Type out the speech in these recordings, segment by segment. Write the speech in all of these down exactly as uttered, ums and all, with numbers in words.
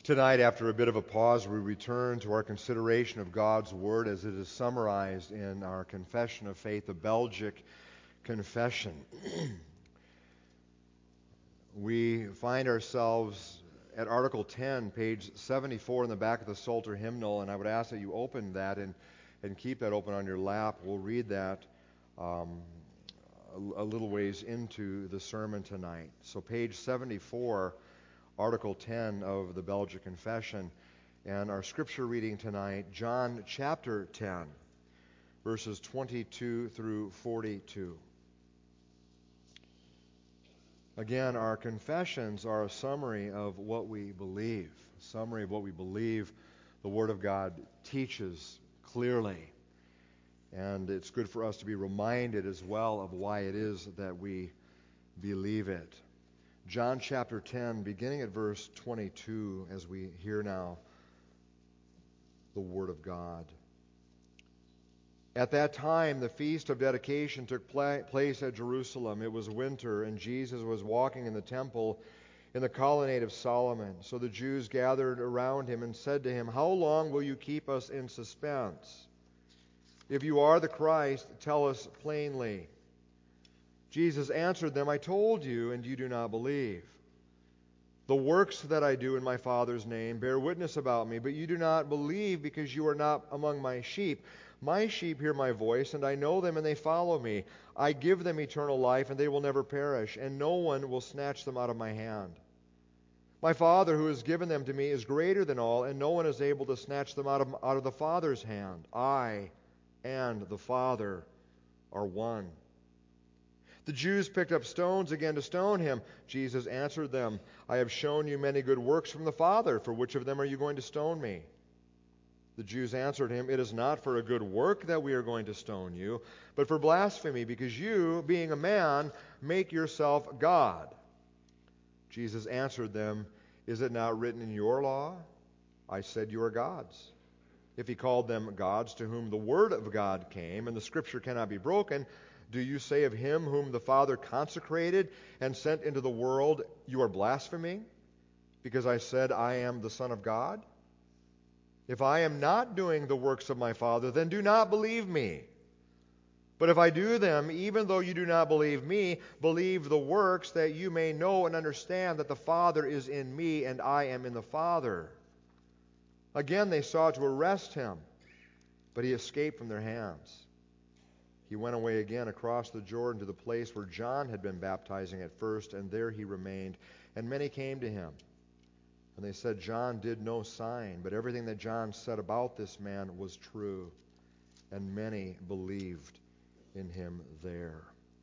Tonight, after a bit of a pause, we return to our consideration of God's Word as it is summarized in our Confession of Faith, the Belgic Confession. We find ourselves at Article ten, page seventy-four in the back of the Psalter hymnal, and I would ask that you open that and, and keep that open on your lap. We'll read that um, a, a little ways into the sermon tonight. So page seventy-four, Article ten of the Belgic Confession, and our scripture reading tonight, John chapter ten, verses twenty-two through forty-two. Again, our confessions are a summary of what we believe, a summary of what we believe the Word of God teaches clearly. And it's good for us to be reminded as well of why it is that we believe it. John chapter ten, beginning at verse twenty-two, as we hear now the Word of God. At that time, the feast of dedication took pla- place at Jerusalem. It was winter, and Jesus was walking in the temple in the colonnade of Solomon. So the Jews gathered around him and said to him, "How long will you keep us in suspense? If you are the Christ, tell us plainly." Jesus answered them, "I told you, and you do not believe. The works that I do in my Father's name bear witness about me, but you do not believe because you are not among my sheep. My sheep hear my voice, and I know them, and they follow me. I give them eternal life, and they will never perish, and no one will snatch them out of my hand. My Father who has given them to me is greater than all, and no one is able to snatch them out of, out of the Father's hand. I and the Father are one." The Jews picked up stones again to stone him. Jesus answered them, "I have shown you many good works from the Father. For which of them are you going to stone me?" The Jews answered him, "It is not for a good work that we are going to stone you, but for blasphemy, because you, being a man, make yourself God." Jesus answered them, "Is it not written in your law? I said you are gods." If he called them gods to whom the word of God came, and the Scripture cannot be broken, do you say of him whom the Father consecrated and sent into the world, you are blaspheming, because I said I am the Son of God? If I am not doing the works of my Father, then do not believe me. But if I do them, even though you do not believe me, believe the works, that you may know and understand that the Father is in me and I am in the Father. Again they sought to arrest him, but he escaped from their hands. He went away again across the Jordan to the place where John had been baptizing at first, and there he remained. And many came to him. And they said, "John did no sign, but everything that John said about this man was true." And many believed in him there.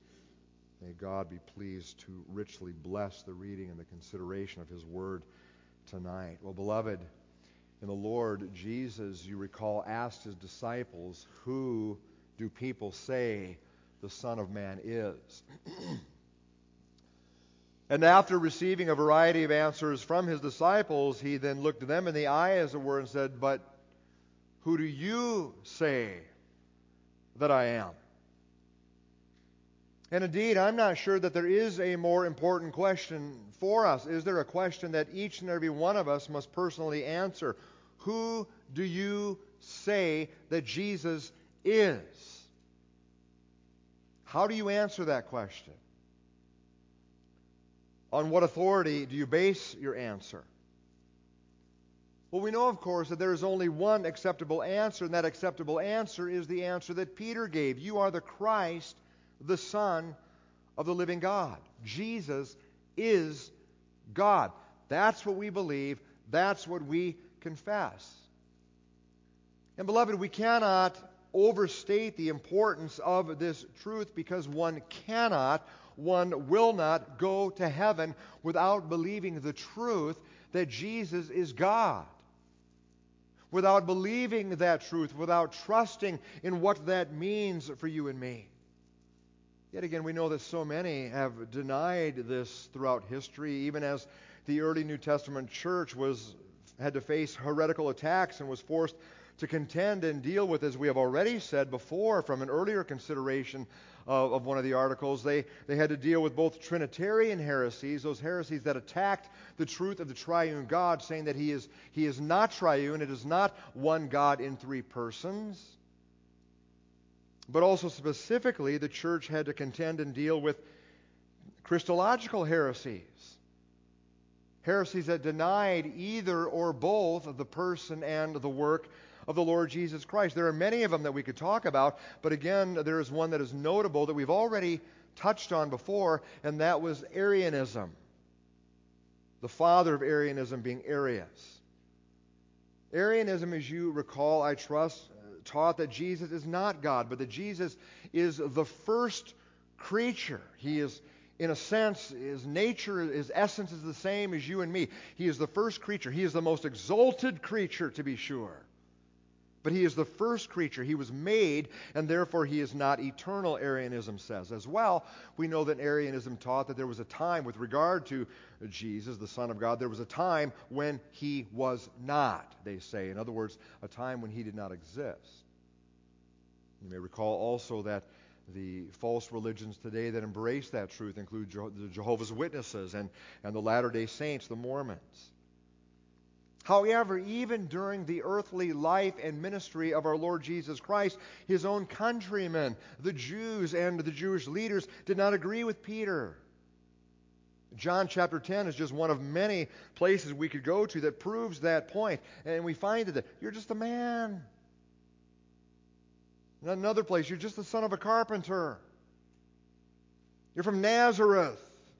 May God be pleased to richly bless the reading and the consideration of his word tonight. Well, beloved, in the Lord, Jesus, you recall, asked his disciples, "Who do people say the Son of Man is?" And after receiving a variety of answers from his disciples, he then looked them in the eye, as it were, and said, "But who do you say that I am?" And indeed, I'm not sure that there is a more important question for us. Is there a question that each and every one of us must personally answer? Who do you say that Jesus is? How do you answer that question? On what authority do you base your answer? Well, we know, of course, that there is only one acceptable answer, and that acceptable answer is the answer that Peter gave. You are the Christ, the Son of the living God. Jesus is God. That's what we believe. That's what we confess. And beloved, we cannot overstate the importance of this truth, because one cannot, one will not go to heaven without believing the truth that Jesus is God. Without believing that truth, without trusting in what that means for you and me. Yet again, we know that so many have denied this throughout history, even as the early New Testament church was had to face heretical attacks and was forced to contend and deal with, as we have already said before from an earlier consideration of, of one of the articles. They, they had to deal with both Trinitarian heresies, those heresies that attacked the truth of the triune God, saying that he is, he is not triune, it is not one God in three persons. But also specifically, the church had to contend and deal with Christological heresies. Heresies that denied either or both of the person and the work of the Lord Jesus Christ. There are many of them that we could talk about, but again, there is one that is notable that we've already touched on before, and that was Arianism. The father of Arianism being Arius. Arianism, as you recall, I trust, taught that Jesus is not God, but that Jesus is the first creature. He is, in a sense, his nature, his essence is the same as you and me. He is the first creature. He is the most exalted creature, to be sure. But he is the first creature. He was made, and therefore he is not eternal, Arianism says. As well, we know that Arianism taught that there was a time with regard to Jesus, the Son of God, there was a time when he was not, they say. In other words, a time when he did not exist. You may recall also that the false religions today that embrace that truth include the Jehovah's Witnesses and, and the Latter-day Saints, the Mormons. However, even during the earthly life and ministry of our Lord Jesus Christ, his own countrymen, the Jews and the Jewish leaders, did not agree with Peter. John chapter ten is just one of many places we could go to that proves that point. And we find that you're just a man. In another place, you're just the son of a carpenter. You're from Nazareth.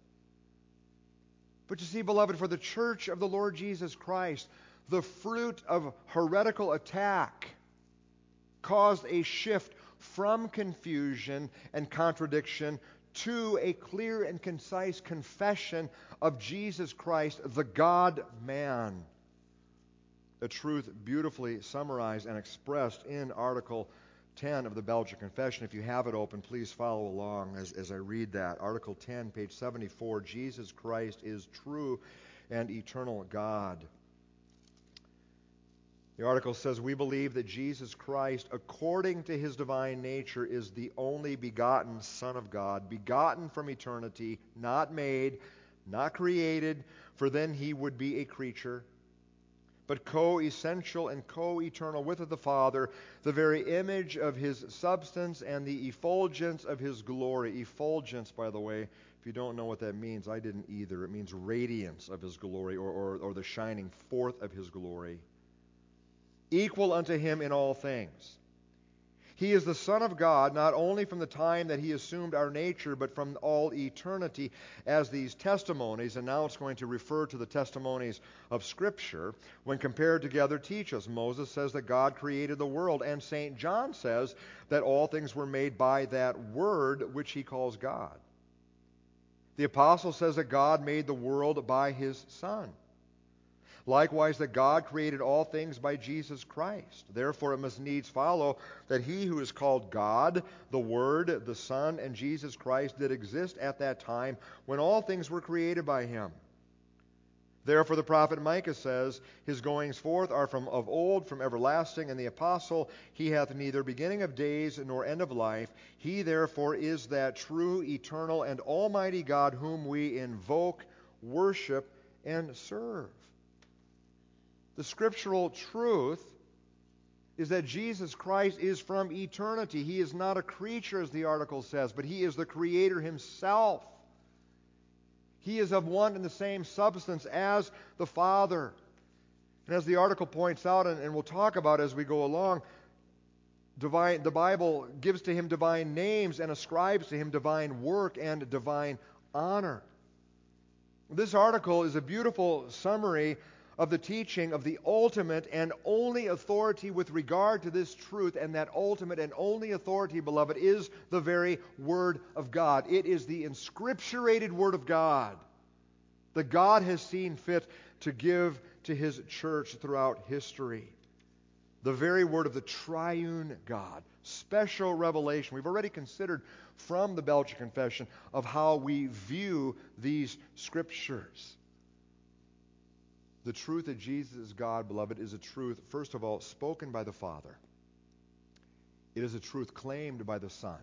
But you see, beloved, for the church of the Lord Jesus Christ, the fruit of heretical attack caused a shift from confusion and contradiction to a clear and concise confession of Jesus Christ, the God-man. A truth beautifully summarized and expressed in Article ten of the Belgic Confession. If you have it open, please follow along as, as I read that. Article ten, page seventy-four, Jesus Christ is true and eternal God. The article says, we believe that Jesus Christ, according to his divine nature, is the only begotten Son of God, begotten from eternity, not made, not created, for then he would be a creature, but co-essential and co-eternal with the Father, the very image of his substance and the effulgence of his glory. Effulgence, by the way, if you don't know what that means, I didn't either. It means radiance of his glory, or, or, or the shining forth of his glory. Equal unto him in all things. He is the Son of God, not only from the time that he assumed our nature, but from all eternity, as these testimonies, and now it's going to refer to the testimonies of Scripture, when compared together teach us. Moses says that God created the world, and Saint John says that all things were made by that Word which he calls God. The Apostle says that God made the world by his Son. Likewise, that God created all things by Jesus Christ. Therefore, it must needs follow that he who is called God, the Word, the Son, and Jesus Christ did exist at that time when all things were created by him. Therefore, the prophet Micah says, his goings forth are from of old, from everlasting, and the apostle, he hath neither beginning of days nor end of life. He therefore is that true, eternal, and almighty God whom we invoke, worship, and serve. The scriptural truth is that Jesus Christ is from eternity. He is not a creature, as the article says, but he is the Creator himself. He is of one and the same substance as the Father. And as the article points out, and, and we'll talk about as we go along, divine, the Bible gives to him divine names and ascribes to him divine work and divine honor. This article is a beautiful summary of the teaching of the ultimate and only authority with regard to this truth, and that ultimate and only authority, beloved, is the very Word of God. It is the inscripturated Word of God that God has seen fit to give to his church throughout history. The very Word of the triune God. Special revelation. We've already considered from the Belgic Confession of how we view these Scriptures. The truth that Jesus is God, beloved, is a truth, first of all, spoken by the Father. It is a truth claimed by the Son.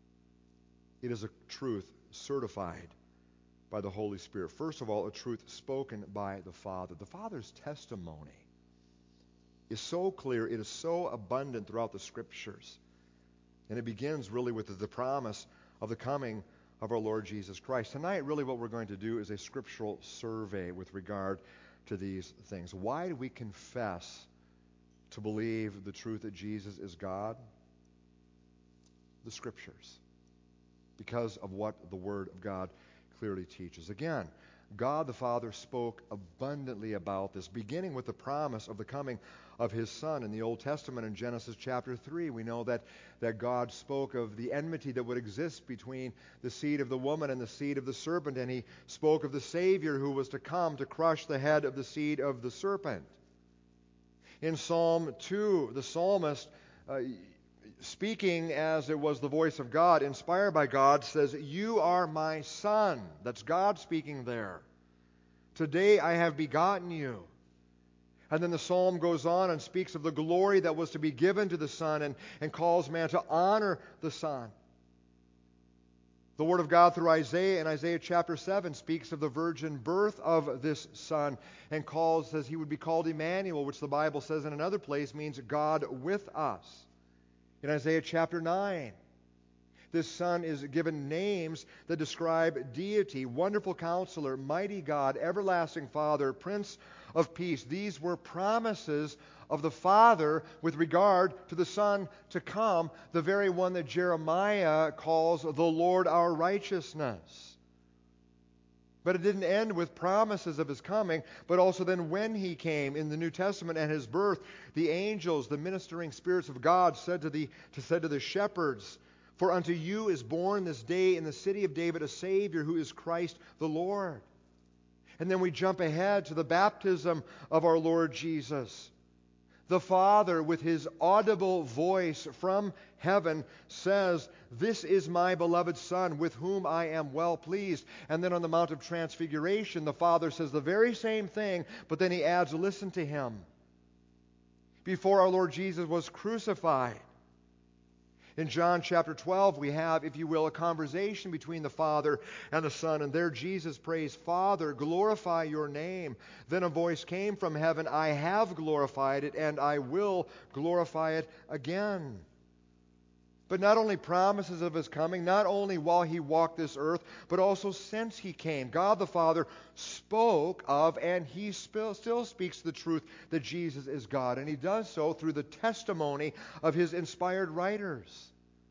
It is a truth certified by the Holy Spirit. First of all, a truth spoken by the Father. The Father's testimony is so clear, it is so abundant throughout the Scriptures. And it begins really with the promise of the coming of our Lord Jesus Christ. Tonight, really what we're going to do is a scriptural survey with regard to these things. Why do we confess to believe the truth that Jesus is God? The Scriptures. Because of what the Word of God clearly teaches. Again, God the Father spoke abundantly about this, beginning with the promise of the coming of His Son. In the Old Testament, in Genesis chapter three, we know that, that God spoke of the enmity that would exist between the seed of the woman and the seed of the serpent, and He spoke of the Savior who was to come to crush the head of the seed of the serpent. In Psalm two, the psalmist, uh, speaking as it was the voice of God, inspired by God, says, "You are my Son." That's God speaking there. "Today I have begotten you." And then the psalm goes on and speaks of the glory that was to be given to the Son, and, and calls man to honor the Son. The Word of God through Isaiah in Isaiah chapter seven speaks of the virgin birth of this Son, and calls, says he would be called Emmanuel, which the Bible says in another place means God with us. In Isaiah chapter nine, this Son is given names that describe deity: Wonderful Counselor, Mighty God, Everlasting Father, Prince of Peace. These were promises of the Father with regard to the Son to come, the very one that Jeremiah calls the Lord our righteousness. But it didn't end with promises of His coming, but also then when He came in the New Testament and His birth, the angels, the ministering spirits of God said to the, to, said to the shepherds, "For unto you is born this day in the city of David a Savior, who is Christ the Lord." And then we jump ahead to the baptism of our Lord Jesus. The Father, with His audible voice from heaven, says, "This is my beloved Son, with whom I am well pleased." And then on the Mount of Transfiguration, the Father says the very same thing, but then He adds, "Listen to Him." Before our Lord Jesus was crucified, in John chapter twelve, we have, if you will, a conversation between the Father and the Son. And there Jesus prays, "Father, glorify your name." Then a voice came from heaven, "I have glorified it, and I will glorify it again." But not only promises of His coming, not only while He walked this earth, but also since He came. God the Father spoke of, and He still speaks the truth that Jesus is God. And He does so through the testimony of His inspired writers.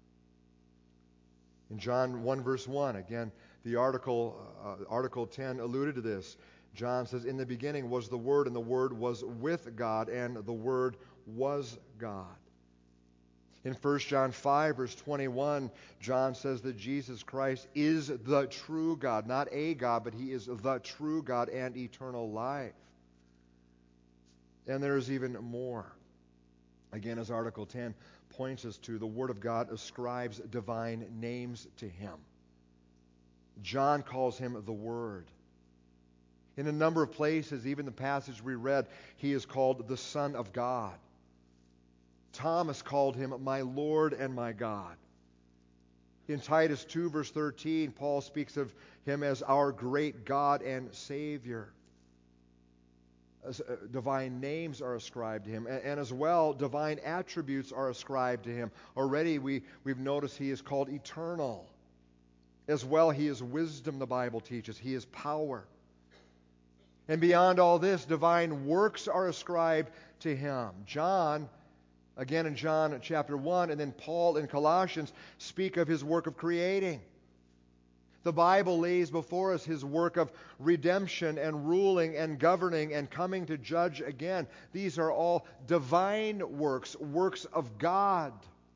In John one verse one, again, the article, uh, article ten alluded to this. John says, "In the beginning was the Word, and the Word was with God, and the Word was God." In First John five, verse twenty-one, John says that Jesus Christ is the true God. Not a God, but He is the true God and eternal life. And there is even more. Again, as Article ten points us to, the Word of God ascribes divine names to Him. John calls Him the Word. In a number of places, even the passage we read, He is called the Son of God. Thomas called Him my Lord and my God. In Titus two, verse thirteen, Paul speaks of Him as our great God and Savior. As, uh, divine names are ascribed to Him, and, and as well, divine attributes are ascribed to Him. Already we, we've noticed He is called eternal. As well, He is wisdom, the Bible teaches. He is power. And beyond all this, divine works are ascribed to Him. John, again in John chapter one, and then Paul in Colossians speak of His work of creating. The Bible lays before us His work of redemption and ruling and governing and coming to judge again. These are all divine works, works of God.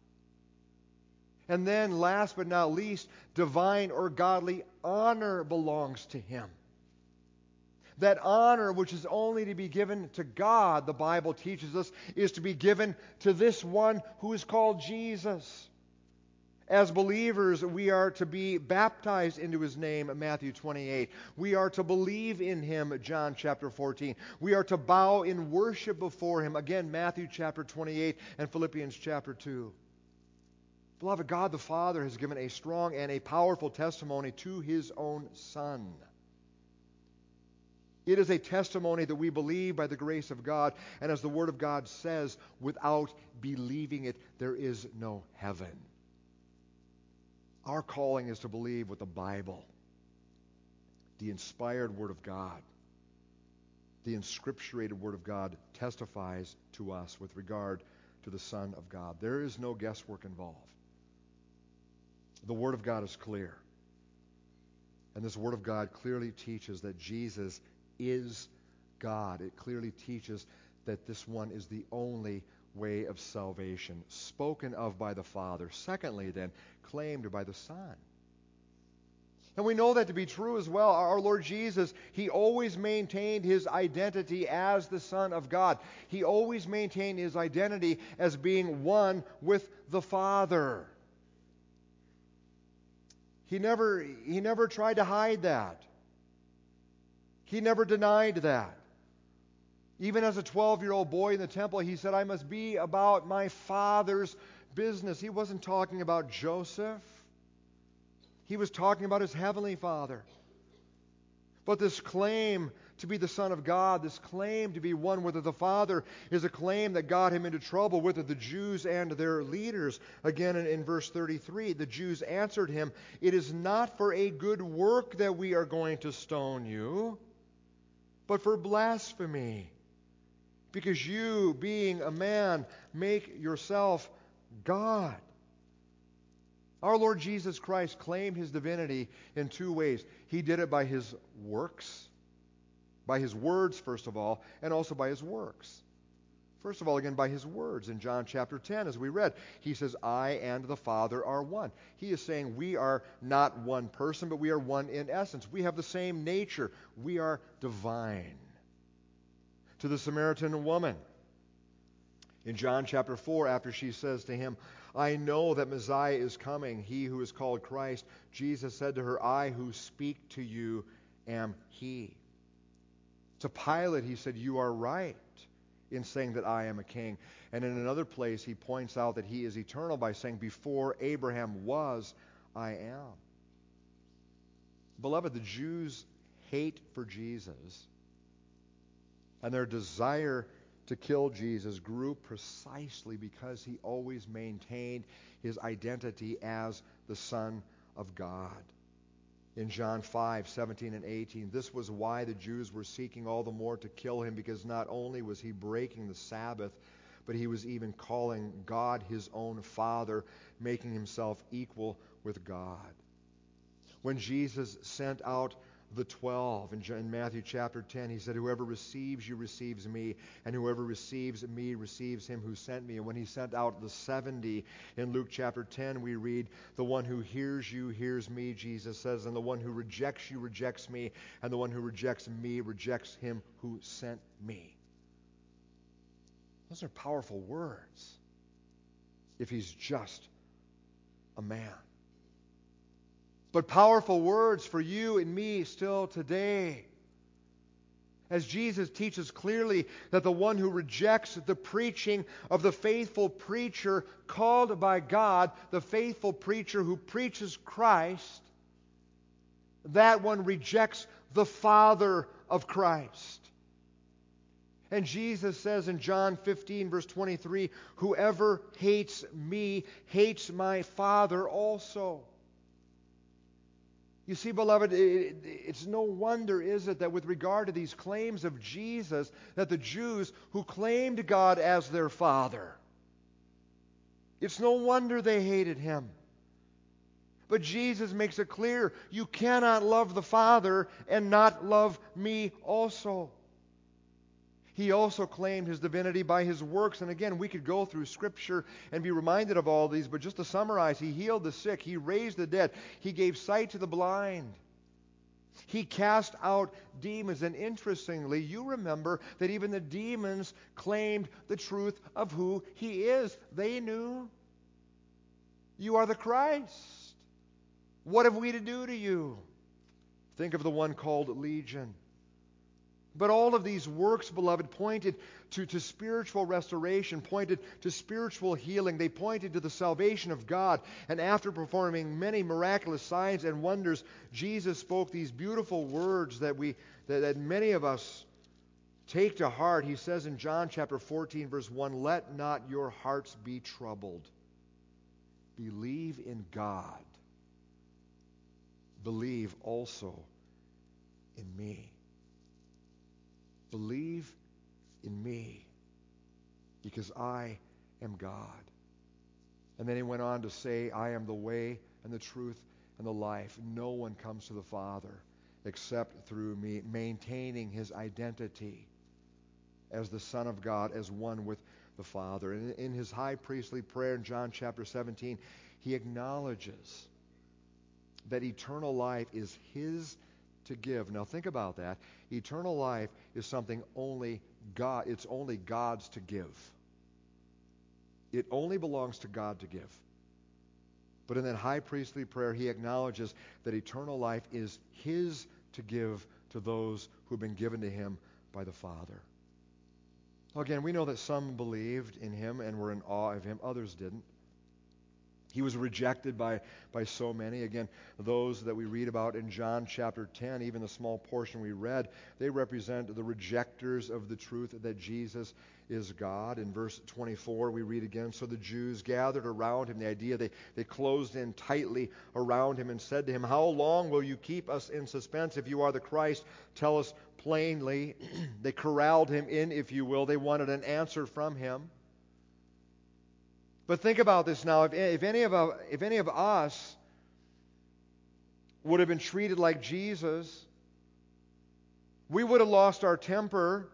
And then, last but not least, divine or godly honor belongs to Him. That honor, which is only to be given to God, the Bible teaches us, is to be given to this one who is called Jesus. As believers, we are to be baptized into His name, Matthew twenty-eight. We are to believe in Him, John chapter fourteen. We are to bow in worship before Him, again, Matthew chapter twenty-eight and Philippians chapter two. Beloved, God the Father has given a strong and a powerful testimony to His own Son. It is a testimony that we believe by the grace of God, and as the Word of God says, without believing it, there is no heaven. Our calling is to believe what the Bible, the inspired Word of God, the inscripturated Word of God testifies to us with regard to the Son of God. There is no guesswork involved. The Word of God is clear. And this Word of God clearly teaches that Jesus is God. It clearly teaches that this one is the only way of salvation, spoken of by the Father. Secondly, then, claimed by the Son. And we know that to be true as well. Our Lord Jesus, He always maintained His identity as the Son of God. He always maintained His identity as being one with the Father. He never, he never tried to hide that. He never denied that. Even as a twelve-year-old boy in the temple, he said, I must be about my Father's business. He wasn't talking about Joseph. He was talking about his heavenly Father. But this claim to be the Son of God, this claim to be one with the Father, is a claim that got him into trouble with the Jews and their leaders. Again, in, in verse thirty-three, the Jews answered him, it is not for a good work that we are going to stone you, but for blasphemy. Because you, being a man, make yourself God. Our Lord Jesus Christ claimed His divinity in two ways. He did it by His works, by His words, first of all, and also by His works. First of all, again, by His words. In John chapter ten, as we read, He says, I and the Father are one. He is saying we are not one person, but we are one in essence. We have the same nature. We are divine. To the Samaritan woman, in John chapter four, after she says to him, I know that Messiah is coming, He who is called Christ, Jesus said to her, I who speak to you am He. To Pilate, He said, you are right in saying that I am a king. And in another place, He points out that He is eternal by saying, before Abraham was, I am. Beloved, the Jews' hate for Jesus and their desire to kill Jesus grew precisely because He always maintained His identity as the Son of God. In John five, seventeen and eighteen, this was why the Jews were seeking all the more to kill Him, because not only was He breaking the Sabbath, but He was even calling God His own Father, making Himself equal with God. When Jesus sent out the twelve, in Matthew chapter ten, He said, whoever receives you receives me, and whoever receives me receives Him who sent me. And when He sent out the seventy, in Luke chapter ten, we read, the one who hears you hears me, Jesus says, and the one who rejects you rejects me, and the one who rejects me rejects Him who sent me. Those are powerful words if He's just a man. But powerful words for you and me still today. As Jesus teaches clearly that the one who rejects the preaching of the faithful preacher called by God, the faithful preacher who preaches Christ, that one rejects the Father of Christ. And Jesus says in John fifteen, verse twenty-three, whoever hates me hates my Father also. You see, beloved, it, it's no wonder, is it, that with regard to these claims of Jesus, that the Jews who claimed God as their Father, it's no wonder they hated Him. But Jesus makes it clear, you cannot love the Father and not love me also. He also claimed His divinity by His works. And again, we could go through Scripture and be reminded of all these, but just to summarize, He healed the sick, He raised the dead, He gave sight to the blind, He cast out demons. And interestingly, you remember that even the demons claimed the truth of who He is. They knew. You are the Christ. What have we to do to you? Think of the one called Legion. But all of these works, beloved, pointed to, to spiritual restoration, pointed to spiritual healing. They pointed to the salvation of God. And after performing many miraculous signs and wonders, Jesus spoke these beautiful words that we that, that many of us take to heart. He says in John chapter fourteen, verse one, "Let not your hearts be troubled. Believe in God. Believe also in me." Believe in me, because I am God. And then he went on to say, "I am the way and the truth and the life. No one comes to the Father except through me," maintaining his identity as the Son of God, as one with the Father. And in his high priestly prayer in John chapter seventeen, he acknowledges that eternal life is his to give. Now think about that. Eternal life is something only God, it's only God's to give. It only belongs to God to give. But in that high priestly prayer, he acknowledges that eternal life is his to give to those who've been given to him by the Father. Again, we know that some believed in him and were in awe of him. Others didn't. He was rejected by, by so many. Again, those that we read about in John chapter ten, even the small portion we read, they represent the rejectors of the truth that Jesus is God. In verse twenty-four, we read again, "So the Jews gathered around him," the idea they, they closed in tightly around him and said to him, "How long will you keep us in suspense? If you are the Christ, tell us plainly." They corralled him in, if you will. They wanted an answer from him. But think about this now. If, if, any of, if any of us would have been treated like Jesus, we would have lost our temper.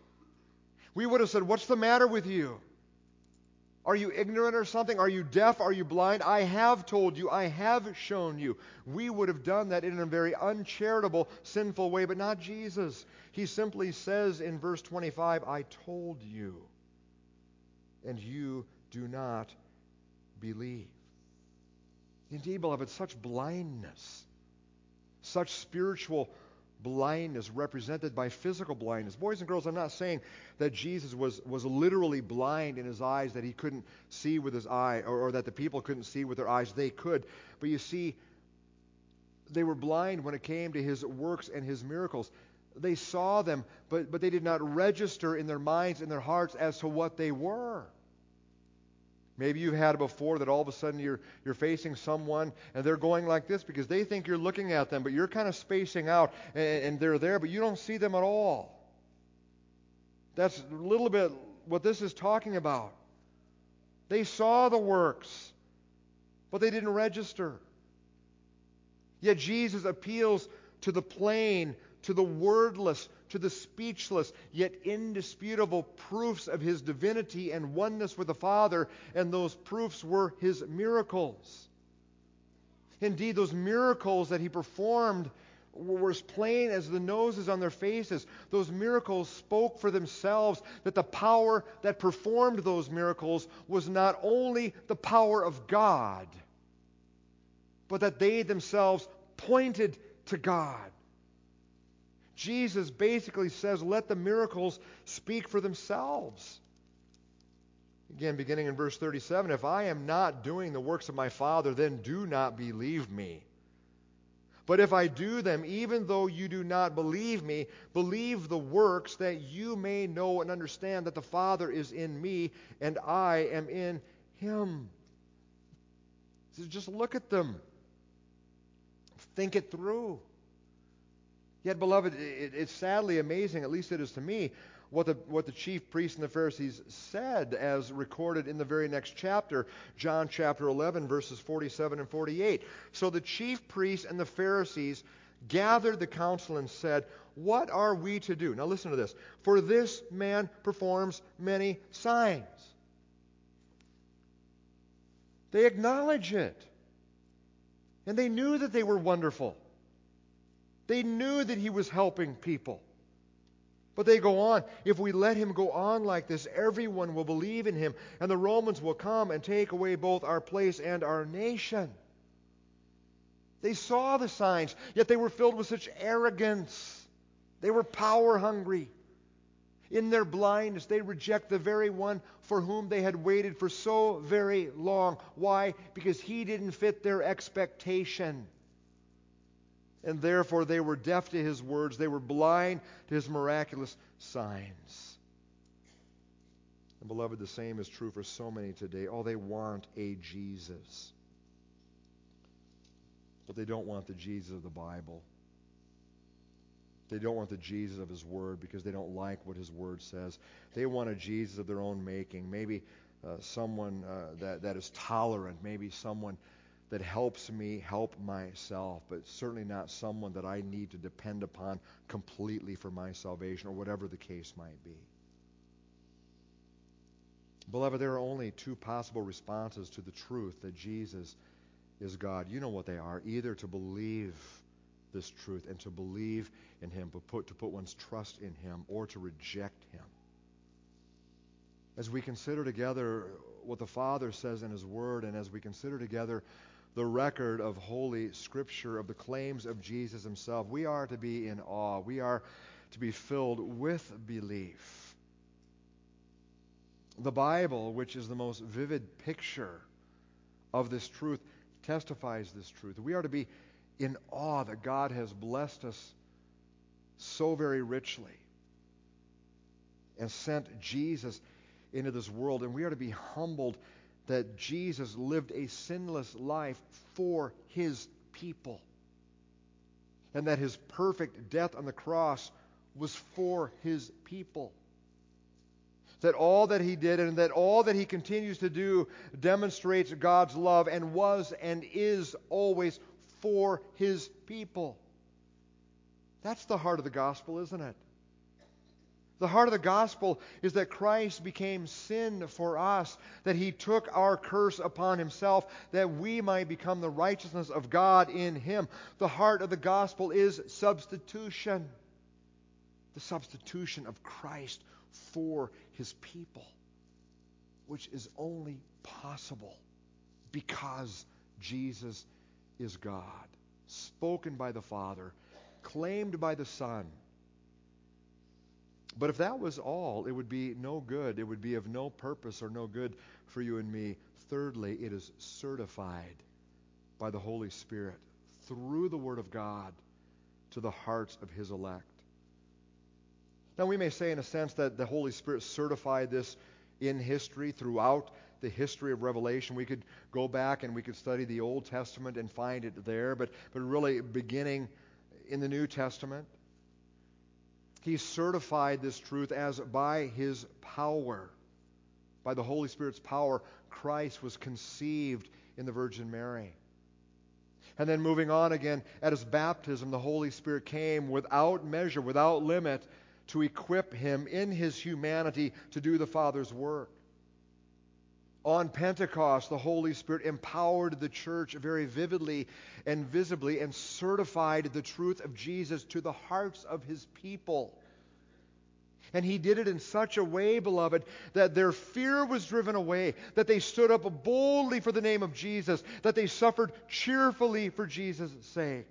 We would have said, "What's the matter with you? Are you ignorant or something? Are you deaf? Are you blind? I have told you. I have shown you." We would have done that in a very uncharitable, sinful way, but not Jesus. He simply says in verse twenty-five, "I told you, and you do not believe." Indeed, beloved, such blindness, such spiritual blindness represented by physical blindness. Boys and girls, I'm not saying that Jesus was, was literally blind in his eyes, that he couldn't see with his eye, or, or that the people couldn't see with their eyes. They could. But you see, they were blind when it came to his works and his miracles. They saw them, but, but they did not register in their minds and their hearts as to what they were. Maybe you've had it before that all of a sudden you're you're facing someone and they're going like this because they think you're looking at them, but you're kind of spacing out and, and they're there, but you don't see them at all. That's a little bit what this is talking about. They saw the works, but they didn't register. Yet Jesus appeals to the plain, to the wordless, to the speechless, yet indisputable proofs of his divinity and oneness with the Father, and those proofs were his miracles. Indeed, those miracles that he performed were as plain as the noses on their faces. Those miracles spoke for themselves that the power that performed those miracles was not only the power of God, but that they themselves pointed to God. Jesus basically says, let the miracles speak for themselves. Again, beginning in verse thirty-seven, "If I am not doing the works of my Father, then do not believe me. But if I do them, even though you do not believe me, believe the works, that you may know and understand that the Father is in me and I am in him." So just look at them. Think it through. Yet, beloved, it, it's sadly amazing, at least it is to me, what the, what the chief priests and the Pharisees said, as recorded in the very next chapter, John chapter eleven, verses forty-seven and forty-eight. "So the chief priests and the Pharisees gathered the council and said, 'What are we to do?'" Now listen to this. "For this man performs many signs." They acknowledge it. And they knew that they were wonderful. They knew that he was helping people. But they go on. If we let him go on like this, everyone will believe in him, and the Romans will come and take away both our place and our nation. They saw the signs, yet they were filled with such arrogance. They were power hungry. In their blindness, they reject the very one for whom they had waited for so very long. Why? Because he didn't fit their expectation. And therefore they were deaf to his words. They were blind to his miraculous signs. And beloved, the same is true for so many today. Oh, they want a Jesus. But they don't want the Jesus of the Bible. They don't want the Jesus of his word because they don't like what his word says. They want a Jesus of their own making. Maybe uh, someone uh, that, that is tolerant. Maybe someone that helps me help myself, but certainly not someone that I need to depend upon completely for my salvation, or whatever the case might be. Beloved, there are only two possible responses to the truth that Jesus is God. You know what they are. Either to believe this truth and to believe in him, but put, to put one's trust in him, or to reject him. As we consider together what the Father says in his word, and as we consider together the record of Holy Scripture, of the claims of Jesus himself, we are to be in awe. We are to be filled with belief. The Bible, which is the most vivid picture of this truth, testifies this truth. We are to be in awe that God has blessed us so very richly and sent Jesus into this world. And we are to be humbled that Jesus lived a sinless life for his people, and that his perfect death on the cross was for his people. That all that he did and that all that he continues to do demonstrates God's love, and was and is always for his people. That's the heart of the gospel, isn't it? The heart of the gospel is that Christ became sin for us, that he took our curse upon himself, that we might become the righteousness of God in him. The heart of the gospel is substitution. The substitution of Christ for his people, which is only possible because Jesus is God, spoken by the Father, claimed by the Son. But if that was all, it would be no good. It would be of no purpose or no good for you and me. Thirdly, it is certified by the Holy Spirit through the Word of God to the hearts of his elect. Now, we may say in a sense that the Holy Spirit certified this in history, throughout the history of Revelation. We could go back and we could study the Old Testament and find it there, but, but really beginning in the New Testament, he certified this truth as by his power, by the Holy Spirit's power, Christ was conceived in the Virgin Mary. And then moving on again, at his baptism, the Holy Spirit came without measure, without limit, to equip him in his humanity to do the Father's work. On Pentecost, the Holy Spirit empowered the church very vividly and visibly and certified the truth of Jesus to the hearts of his people. And he did it in such a way, beloved, that their fear was driven away, that they stood up boldly for the name of Jesus, that they suffered cheerfully for Jesus' sake.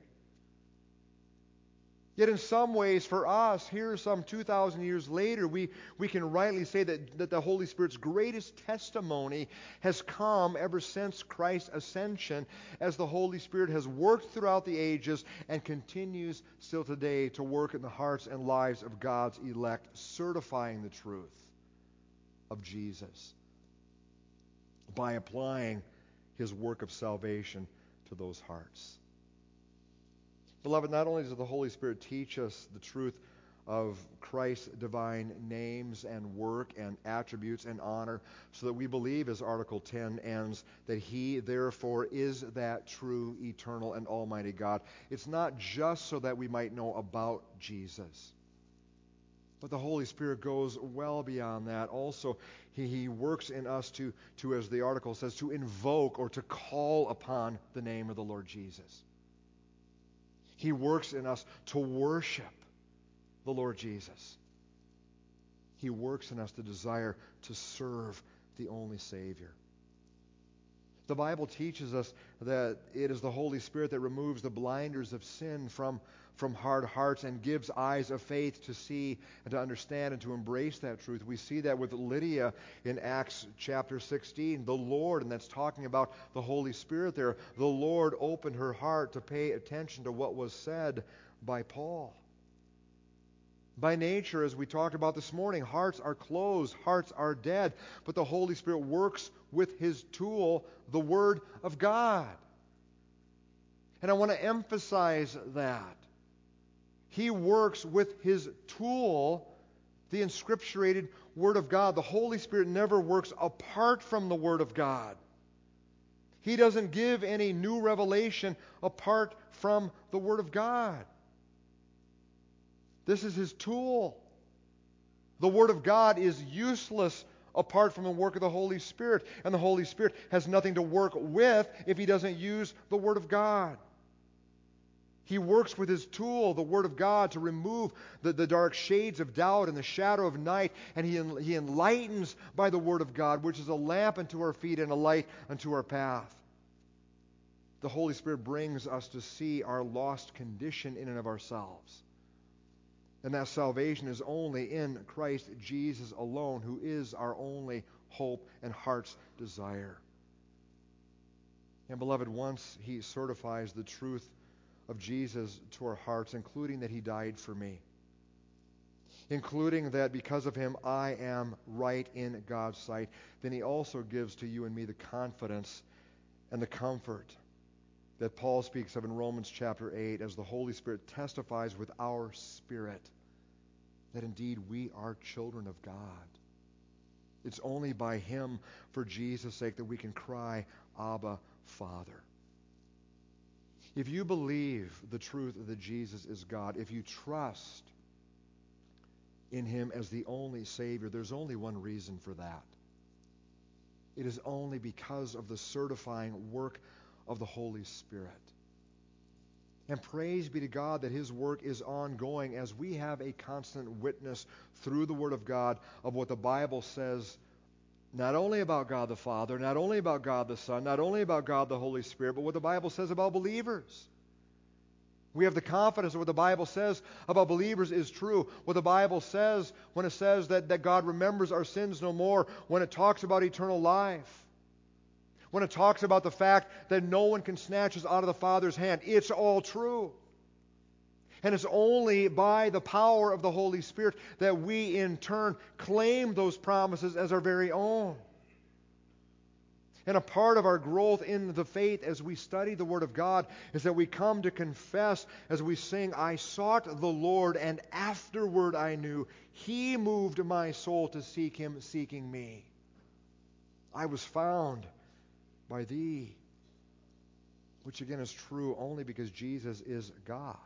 Yet in some ways, for us, here some two thousand years later, we, we can rightly say that, that the Holy Spirit's greatest testimony has come ever since Christ's ascension, as the Holy Spirit has worked throughout the ages and continues still today to work in the hearts and lives of God's elect, certifying the truth of Jesus by applying his work of salvation to those hearts. Beloved, not only does the Holy Spirit teach us the truth of Christ's divine names and work and attributes and honor, so that we believe, as Article ten ends, that he therefore is that true, eternal, and almighty God. It's not just so that we might know about Jesus, but the Holy Spirit goes well beyond that. Also, he, he works in us to, to, as the article says, to invoke or to call upon the name of the Lord Jesus. He works in us to worship the Lord Jesus. He works in us the desire to serve the only Savior. The Bible teaches us that it is the Holy Spirit that removes the blinders of sin from, from hard hearts and gives eyes of faith to see and to understand and to embrace that truth. We see that with Lydia in Acts chapter sixteen. The Lord, and that's talking about the Holy Spirit there, the Lord opened her heart to pay attention to what was said by Paul. By nature, as we talked about this morning, hearts are closed, hearts are dead, but the Holy Spirit works with His tool, the Word of God. And I want to emphasize that. He works with His tool, the inscripturated Word of God. The Holy Spirit never works apart from the Word of God. He doesn't give any new revelation apart from the Word of God. This is His tool. The Word of God is useless apart from the work of the Holy Spirit. And the Holy Spirit has nothing to work with if He doesn't use the Word of God. He works with His tool, the Word of God, to remove the, the dark shades of doubt and the shadow of night. And he, he enlightens by the Word of God, which is a lamp unto our feet and a light unto our path. The Holy Spirit brings us to see our lost condition in and of ourselves. And that salvation is only in Christ Jesus alone, who is our only hope and heart's desire. And beloved, once He certifies the truth of Jesus to our hearts, including that He died for me, including that because of Him I am right in God's sight, then He also gives to you and me the confidence and the comfort that Paul speaks of in Romans chapter eight, as the Holy Spirit testifies with our spirit that indeed we are children of God. It's only by Him, for Jesus' sake, that we can cry, Abba, Father. If you believe the truth that Jesus is God, if you trust in Him as the only Savior, there's only one reason for that. It is only because of the certifying work of the Holy Spirit. And praise be to God that His work is ongoing as we have a constant witness through the Word of God of what the Bible says, not only about God the Father, not only about God the Son, not only about God the Holy Spirit, but what the Bible says about believers. We have the confidence that what the Bible says about believers is true. What the Bible says when it says that, that God remembers our sins no more, when it talks about eternal life, when it talks about the fact that no one can snatch us out of the Father's hand. It's all true. And it's only by the power of the Holy Spirit that we in turn claim those promises as our very own. And a part of our growth in the faith as we study the Word of God is that we come to confess as we sing, I sought the Lord, and afterward I knew He moved my soul to seek Him, seeking me. I was found by Thee, which again is true only because Jesus is God.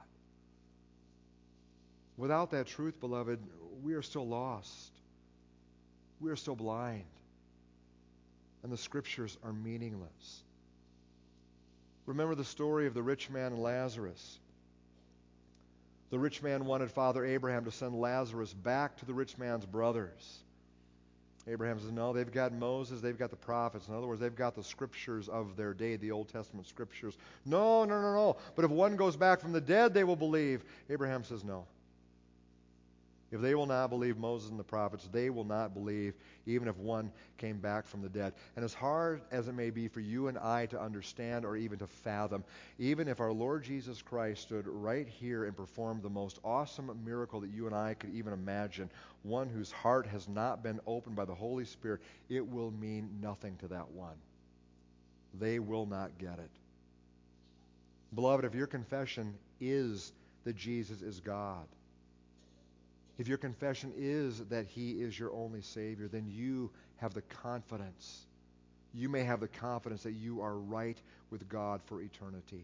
Without that truth, beloved, we are still lost. We are still blind. And the Scriptures are meaningless. Remember the story of the rich man and Lazarus. The rich man wanted Father Abraham to send Lazarus back to the rich man's brothers. Abraham says, no, they've got Moses, they've got the prophets. In other words, they've got the Scriptures of their day, the Old Testament Scriptures. No, no, no, no. But if one goes back from the dead, they will believe. Abraham says, no. If they will not believe Moses and the prophets, they will not believe even if one came back from the dead. And as hard as it may be for you and I to understand or even to fathom, even if our Lord Jesus Christ stood right here and performed the most awesome miracle that you and I could even imagine, one whose heart has not been opened by the Holy Spirit, it will mean nothing to that one. They will not get it. Beloved, if your confession is that Jesus is God, if your confession is that He is your only Savior, then you have the confidence. You may have the confidence that you are right with God for eternity.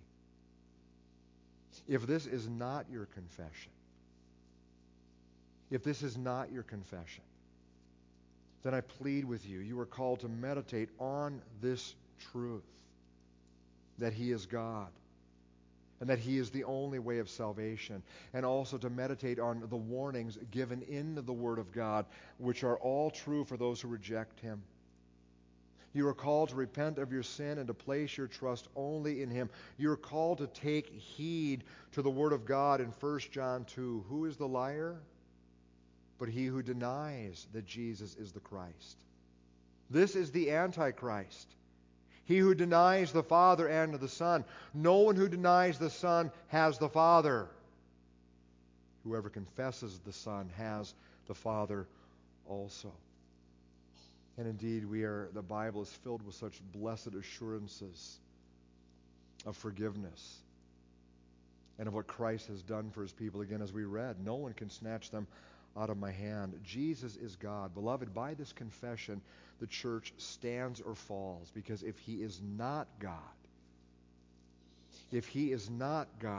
If this is not your confession, if this is not your confession, then I plead with you, you are called to meditate on this truth, that He is God, and that He is the only way of salvation, and also to meditate on the warnings given in the Word of God, which are all true for those who reject Him. You are called to repent of your sin and to place your trust only in Him. You are called to take heed to the Word of God in First John two. Who is the liar? But he who denies that Jesus is the Christ. This is the Antichrist. He who denies the Father and the Son. No one who denies the Son has the Father. Whoever confesses the Son has the Father also. And indeed, we are, the Bible is filled with such blessed assurances of forgiveness and of what Christ has done for His people. Again, as we read, no one can snatch them out of my hand. Jesus is God. Beloved, by this confession, the church stands or falls, because if He is not God, if He is not God,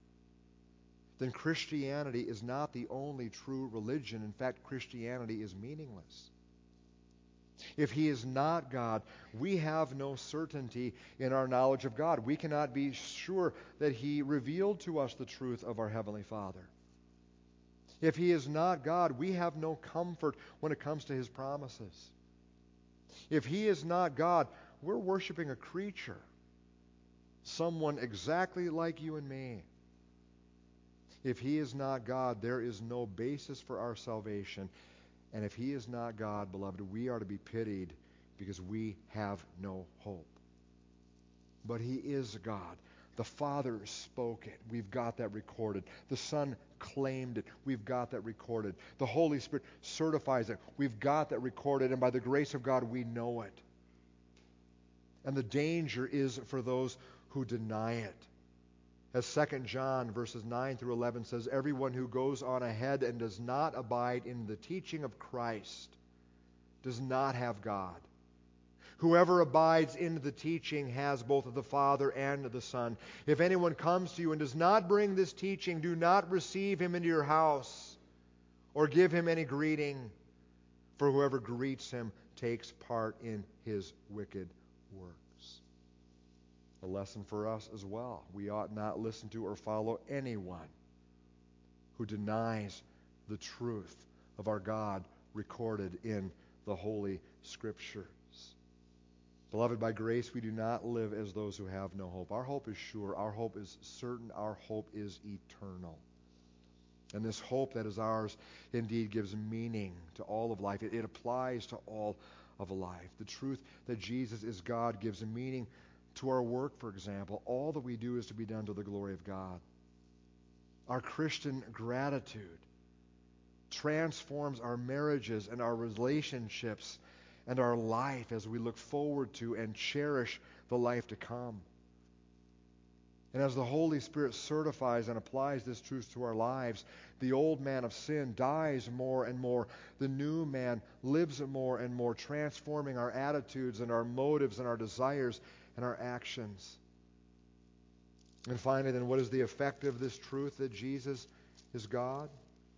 then Christianity is not the only true religion. In fact, Christianity is meaningless. If He is not God, we have no certainty in our knowledge of God. We cannot be sure that He revealed to us the truth of our Heavenly Father. If He is not God, we have no comfort when it comes to His promises. If He is not God, we're worshiping a creature, someone exactly like you and me. If He is not God, there is no basis for our salvation. And if He is not God, beloved, we are to be pitied because we have no hope. But He is God. The Father spoke it. We've got that recorded. The Son claimed it. We've got that recorded. The Holy Spirit certifies it. We've got that recorded. And by the grace of God, we know it. And the danger is for those who deny it. As Second John verses nine through eleven says, everyone who goes on ahead and does not abide in the teaching of Christ does not have God. Whoever abides in the teaching has both the Father and the Son. If anyone comes to you and does not bring this teaching, do not receive him into your house or give him any greeting, for whoever greets him takes part in his wicked works. A lesson for us as well. We ought not listen to or follow anyone who denies the truth of our God recorded in the Holy Scriptures. Beloved, by grace we do not live as those who have no hope. Our hope is sure. Our hope is certain. Our hope is eternal. And this hope that is ours indeed gives meaning to all of life. It, it applies to all of life. The truth that Jesus is God gives meaning to our work, for example. All that we do is to be done to the glory of God. Our Christian gratitude transforms our marriages and our relationships and our life as we look forward to and cherish the life to come. And as the Holy Spirit certifies and applies this truth to our lives, the old man of sin dies more and more. The new man lives more and more, transforming our attitudes and our motives and our desires and our actions. And finally, then, what is the effect of this truth that Jesus is God?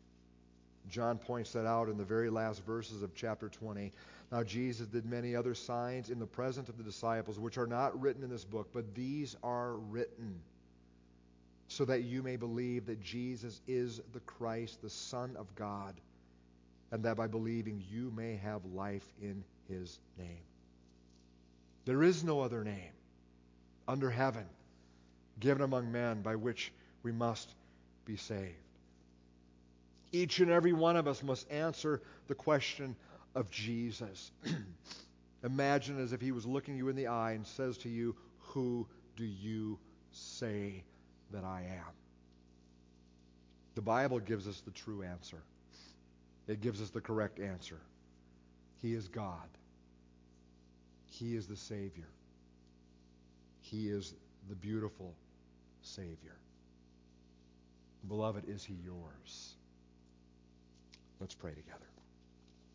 John points that out in the very last verses of chapter twenty. Now Jesus did many other signs in the presence of the disciples, which are not written in this book, but these are written so that you may believe that Jesus is the Christ, the Son of God, and that by believing you may have life in His name. There is no other name under heaven given among men by which we must be saved. Each and every one of us must answer the question of Jesus. Imagine as if He was looking you in the eye and says to you, "Who do you say that I am?" The Bible gives us the true answer. It gives us the correct answer. He is God. He is the Savior. He is the beautiful Savior. Beloved, is He yours? Let's pray together.